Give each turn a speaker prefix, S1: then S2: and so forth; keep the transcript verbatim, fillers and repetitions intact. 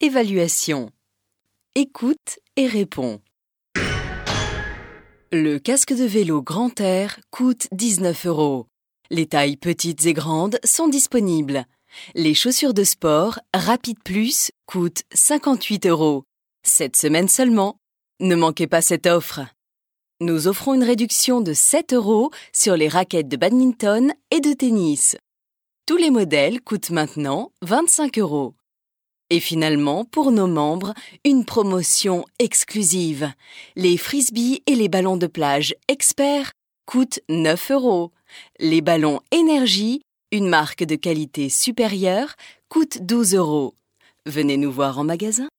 S1: Évaluation. Écoute et réponds. Le casque de vélo Grand Air coûte dix-neuf euros. Les tailles petites et grandes sont disponibles. Les chaussures de sport Rapide Plus coûtent cinquante-huit euros. Cette semaine seulement. Ne manquez pas cette offre. Nous offrons une réduction de sept euros sur les raquettes de badminton et de tennis. Tous les modèles coûtent maintenant vingt-cinq euros. Et finalement, pour nos membres, une promotion exclusive. Les frisbees et les ballons de plage experts coûtent neuf euros. Les ballons Énergie, une marque de qualité supérieure, coûtent douze euros. Venez nous voir en magasin.